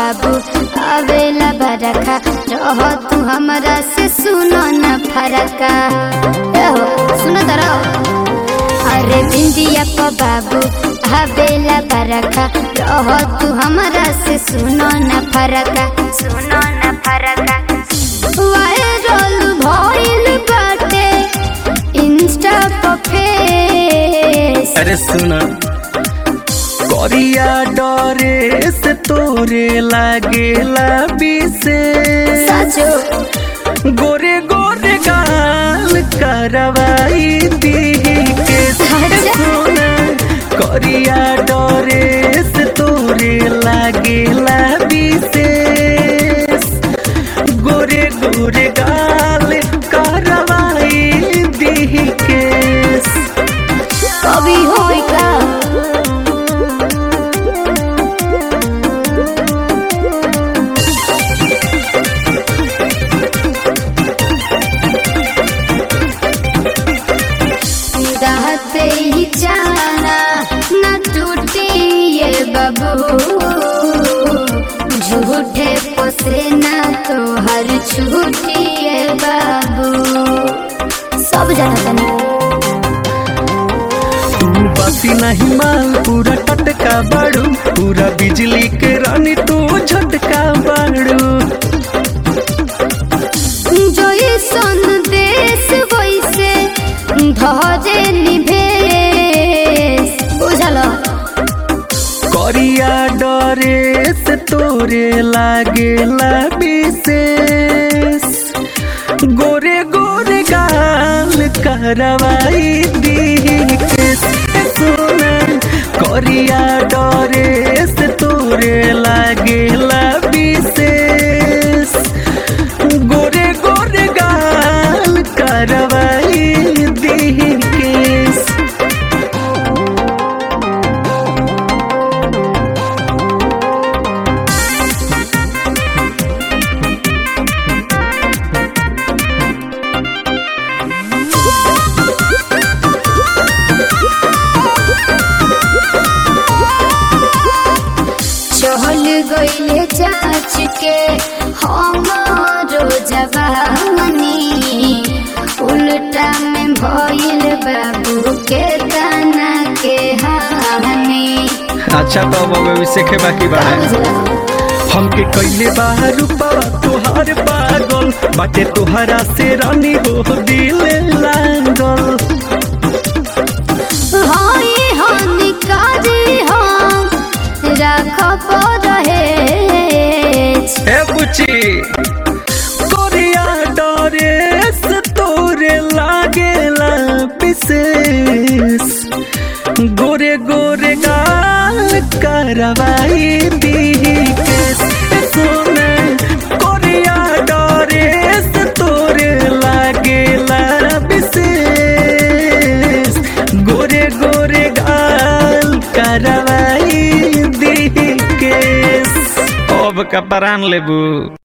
बाबू आवेला बरखा रह तू हमरा से सुनो न फरका सुनो तरा अरे बिंदिया प बाबू आवेला बरखा रह तू हमरा से सुनो न फरका वायरल भइल बाटे इंस्टा पे फेस अरे सुना करिया डरे से तोरे लागेला विशेष सचो गोरे गोरे गाल करवाई दी के सुना करिया डरे से तोरे लागेला विशेष गोरे गोरे गाल करवाई दी के कभी होई का रहते ही जाना न टूटे ये बाबू झूठे पोसे ना तो हर छूटी ये बाबू सब जाना तू बासी नहीं माल पूरा टटका बाड़ू पूरा बिजली के रानी तू झटका बाड़ू जो ये सन देश वैसे धरे निभेश बुझल करिया डरे से तोरे लागेला विशेष गोरे गोरे गाल करवाई दी के सोना करिया डरे से तोरे लागेला विशेष गोरे गोरे गाल करवाई दी केस चहल गईले चाच के हमारो जवानी उल्टा में भइल बाबू के तना के हानि अच्छा तो बाबू सीखे बाकी बात हमके कइले बाहर रूपवा तोहार पागल बाटे तोहरा से रानी हो दिल लागल हाय हानिकारी हम राख रहे ए बुची कोरिया डरे से तोरे लागेला विशेष गोरे गोरे गाल करवाई दी के सोना कोरिया डरे से तोरे लागेला विशेष गोरे गोरे गाल करवाई दी के अब का परान लेबू।